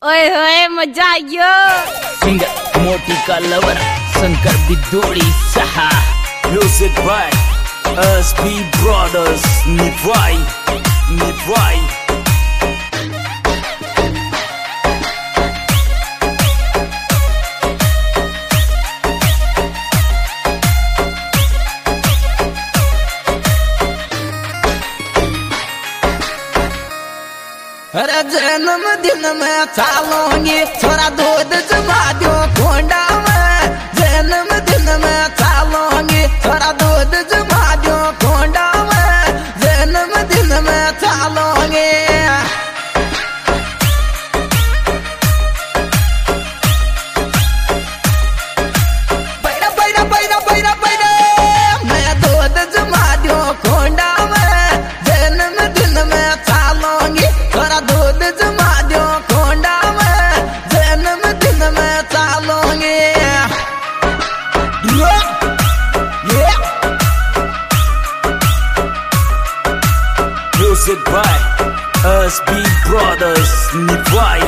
ओए होए मजा आयो। सिंगर मोटी का लवर शंकर बिदोड़ी सहा म्यूजिक बाय एसपी ब्रदर्स निभाई अरे जन्मदिन में चालोगी थोड़ा दूध जमा दो कोंडा में। जन्मदिन में चालोगी थोड़ा दूध जमा दो कोंडा में। जन्मदिन में चालोगी बैरा बैरा बैरा बैरा बैरा मैं दूध जमा दो कोंडा में। जन्मदिन में चालोगी थोड़ा दूध जमा दो कोंडा में। जन्मदिन में चालोगे म्यूजिक बाय एसपी ब्रदर्स निभाई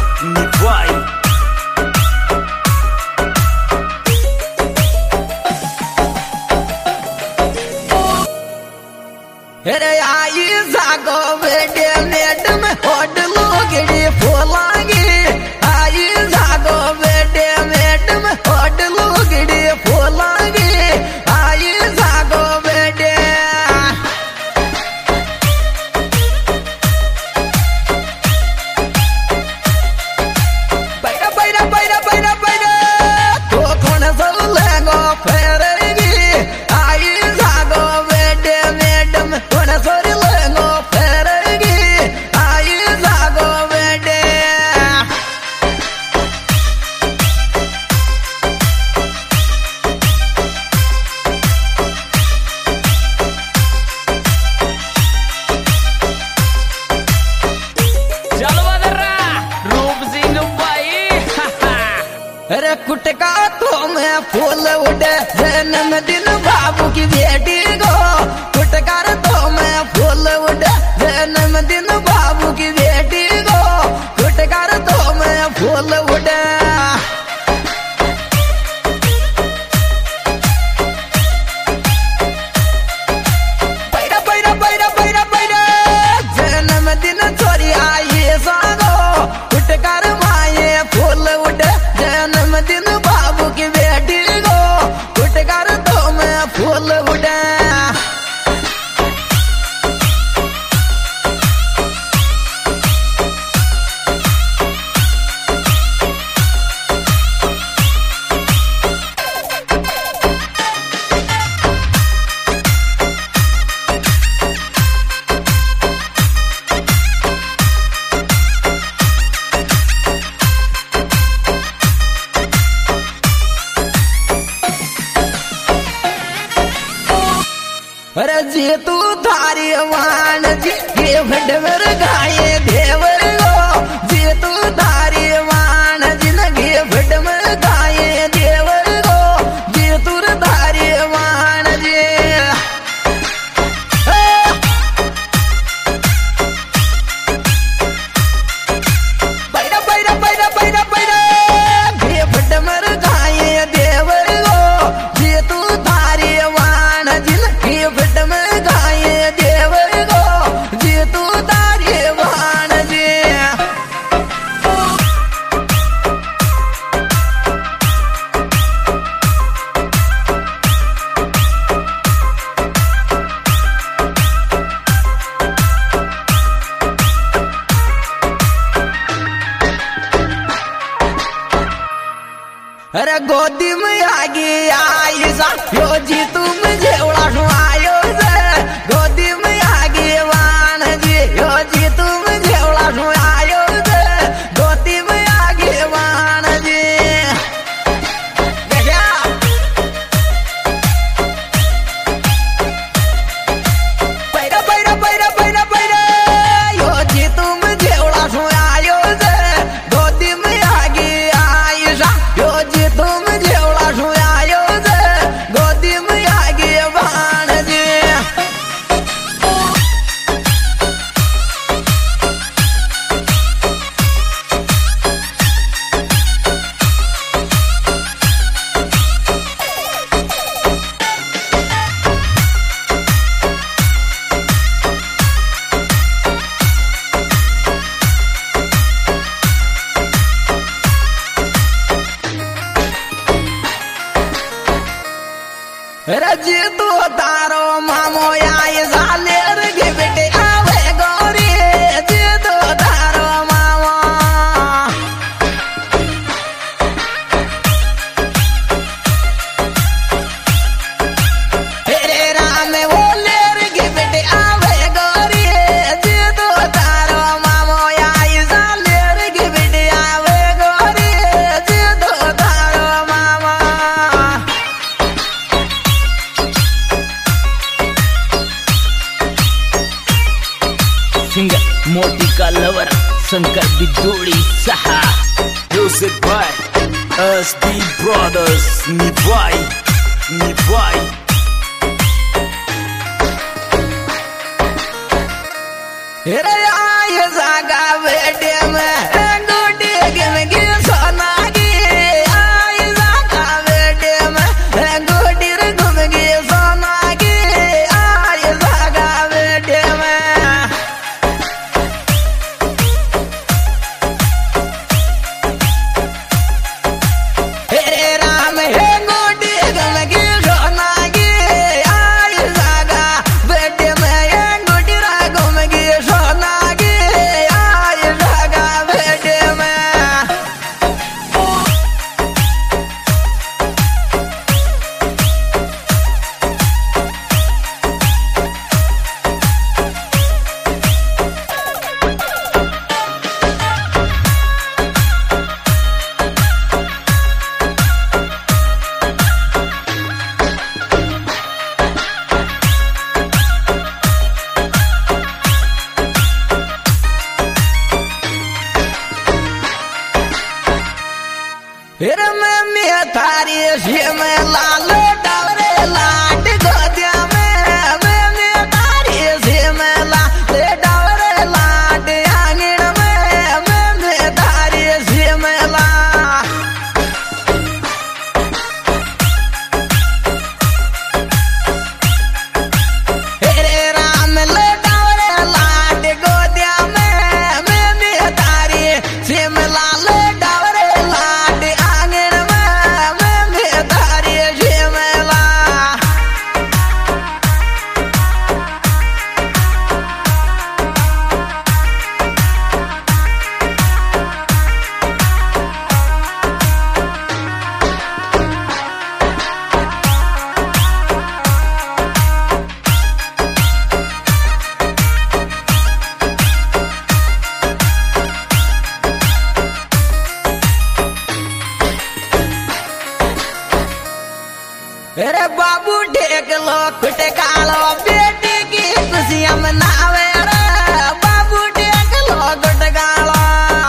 अरे आई जागो बेटे नेट में होट लोगड़ी फूलांगी। आई जागो बेटे नेट में होट लोगड़ी फूलांगी। आई जागो बेटे बैरा बैरा बैरा बैरा बैरा तो कौन सब लेगो फेरेगी। आई जागो बेटे मैडम कौन सोरी लेगो फेरेगी। आई जागो बेटे रूप सिंह भाई अरे कुटका तो मैं फूल उड़े जन्मदिन बाबू की बेटी को। कुटका तो मैं फूल उड़े जन्मदिन बाबू की बेटी को। कुटका तो मैं फूल उड़े बैरा बैरा बैरा बैरा बैरा जन्मदिन चोरी आई सागो। कुटकर माए फूल उड़े जन्मदिन बाबू की बेटी को। कुटकर तो मैं फूल उड़े अरे जी तू धारी वाण जी ये भडवर गाये देवर गो। जी तू धारी वाण जी नगे भडवर गाये देवर गो। जी तू धारी वाण जी बैरा बैरा बैरा बैरा बैरा ये भडवर गाये देवर गो। जी तू धारी वाण जी नगे भडवर गाये देवर गो। जी तू धारी वाण जी अरे गोदी में आगे आई जा यो जी तुम जेवड़ा आयो से। गोदी में आगे वाण जी यो जी तुम जेवड़ा आयो से। गोदी में आगे वाण जी देखा बैरा बैरा बैरा बैरा बैरा यो जी तुम जेवड़ा आयो से। गोदी में आगे आई जा यो जी तुम जेवड़ा आयो से। गोदी में आगे वाण जी रजी तू तारो मामो आए साले रे बेटे आवे गोरी जी तू तारो मामो तेरे राम बोले रे बेटे आवे गोरी जी तू तारो मामो आए साले रे बेटे आवे गोरी जी तू तारो मामा सिंगर मोटी का लवर शंकर बिदोड़ी सहा म्यूजिक बाय SB Brothers निभाई रे आए जागा बेटे में गोटी गिमगी सोना की आए जागा बेटे में गोटी रे घुमगी सोना की आए जागा बेटे में हे राम हे गोटी गिमगी सोना की आए जागा बेटे में गोटी रे घुमगी सोना की आए जागा बेटे में फिर मैं थारी शिव लाल डवरे लाट गोदिया में मैं थारी शिव लाल डवरे लाट आंगन में मैं थारी शिव ला हे राम ले डवरे लाट गोदिया में मैं थारी शिव लाल डवरे लाट आंगन में मैं थारी शिव ला अरे बाबू टेक लो खुटका लो बेटी की खुशियां मनावे रे बाबू टेक लो खुटका लो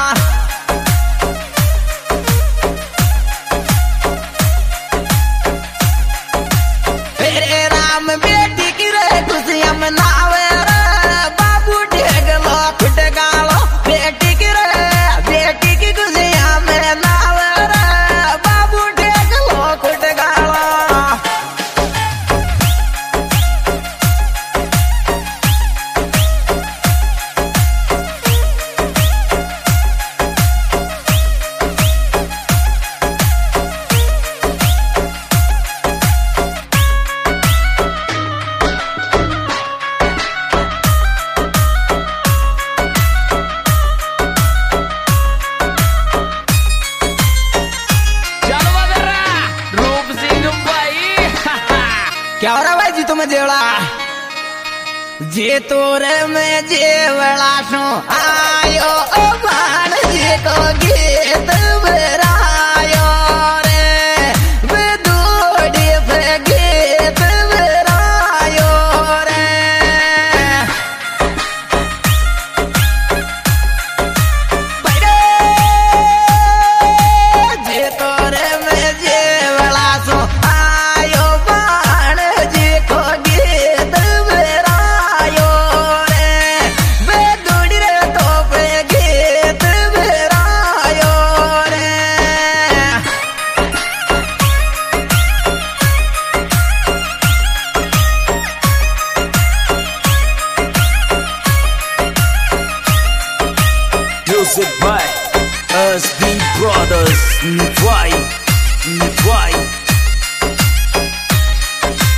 तेरे राम बेटी की रे खुशियां मनावे रे बाबू टेक लो खुटका लो बेटी की खुशियां मनावे रे बाबू टेक लो खुटका लो चलवा दर्रा रूप सिंह भाई क्या हो रहा भाई जी तुम्हें जेवड़ा जे तोरे में जेवड़ा सो आयो ओ बाण जी को गीत बरायो रे बेदोड़ी पे गीत बरायो रे जे तोरे में जेवड़ा सो आयो बाण जी को गीत बरायो रे बेदोड़ी रे तो पे गीत बरायो रे म्यूजिक बाय SB Brothers निभाई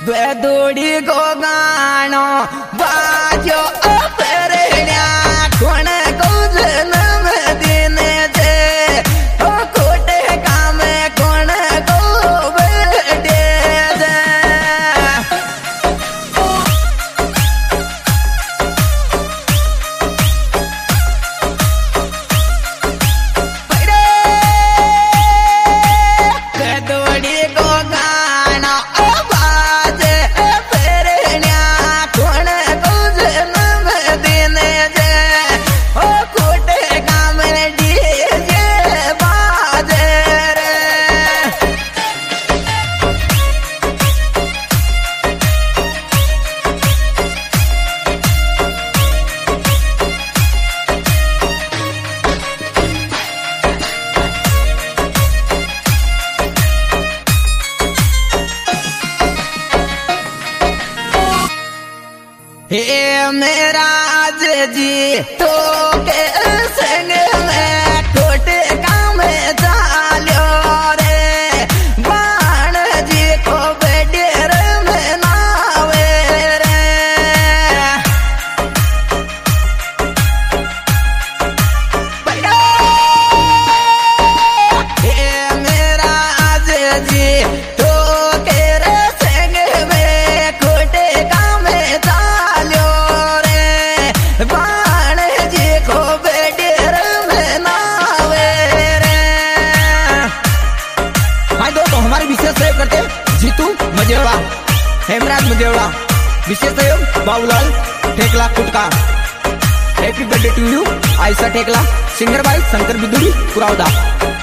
बेदोड़ी गो गानो बाजो अपरण्या कोण को जन्म दिन जे ओ कोटे काम कोण को बेटे जे बेदोड़ी गो गानो बाजे अपरण्या कोण को जन्म दिन जे ओ कोटे काम डीजे बाजे रे हे मेरा आज जी तो के संग में कोटे काम चाल्यो रे बाण जी को बेडेर में नावे रे हे मेरा आज जी तो के संग में कोटे काम चाल्यो रे बाण जी को बेडेर में नावे रे। हाय दोस्तों, हमारे विशेष सहयोग करते जीतू मजेड़ा, हेमराज मजेड़ा, विशेष सहयोग Babulal Thekla Kutka. Happy birthday to you Ayesha Thekla, singer भाई शंकर बिदुड़ी कुरावदा।